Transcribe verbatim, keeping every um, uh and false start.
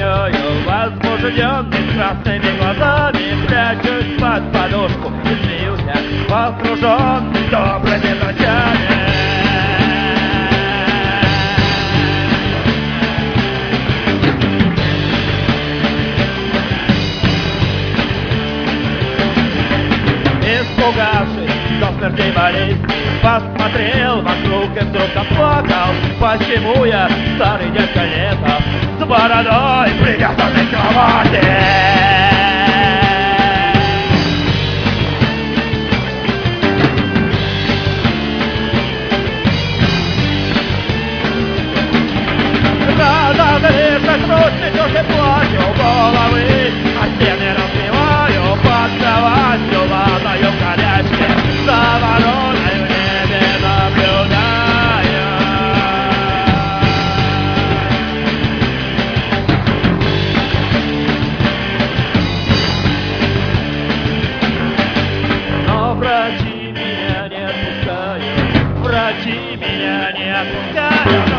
тенью, возбужденный красными глазами, прячусь под подушку и смеюсь я, окруженный добрыми друзьями. Испугавшись до смерти болезни, посмотрел вокруг и вдруг заплакал. Почему я старый дядька лето с бородой, привязанной к кровати? Разозлившись, грудь метешь и плачу головы, а стены разбиваю под кроватью, лазаю в горячке, за вороной в небе наблюдаю. Но врачи меня не отпускают, врачи меня не отпускают.